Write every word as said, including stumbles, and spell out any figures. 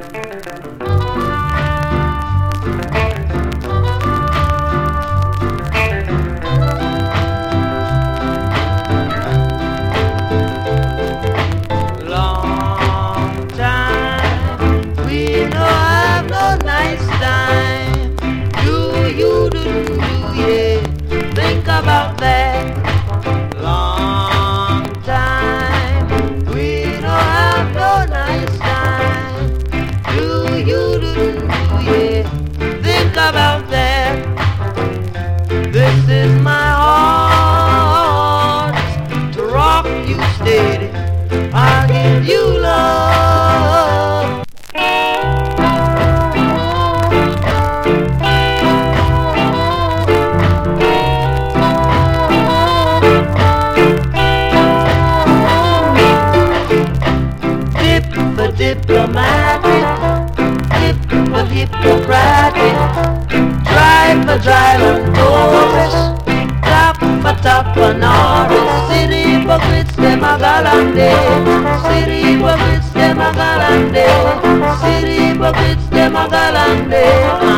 About that long time, we don't have no nice time. Do you do yeah? Think about that. This is my heart to rock you steady. I'll give you love. Diplomatic, dip, hippocratic, driver, driver, Norris, top, a top, a Norris, city hypocrites, them a galande, city hypocrites, them a galande, city hypocrites, them a galande.